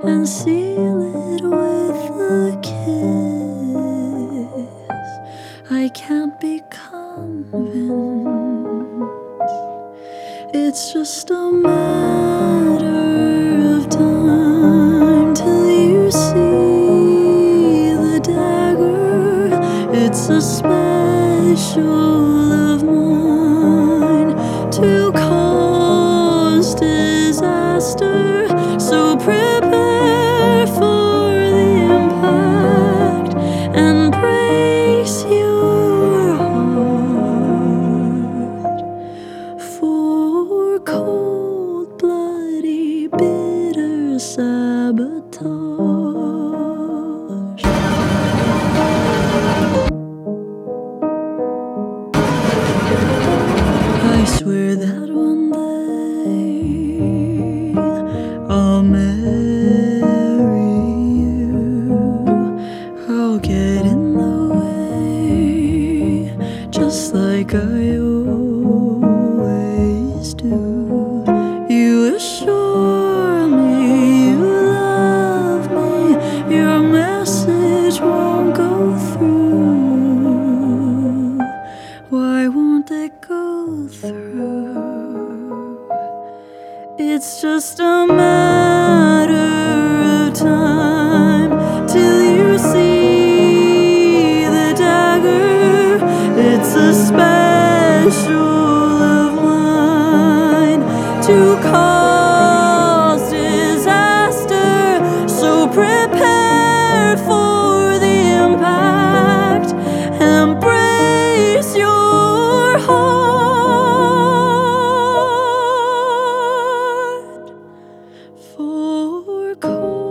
and seal it with a kiss. I can't be convinced. It's just a matter of time till you see the dagger. It's a special of mine to cause disaster. So prepare for the impact and brace your heart for cold, bloody, bitter sabotage. I swear that one day I'll marry you. I'll get in the way, just like I always do. You assure me you love me, your message won't go through. Why won't it go through? It's just a matter of time till you see the dagger. It's a special of mine to cause disaster. So prepare for the impact and brace your heart for cold.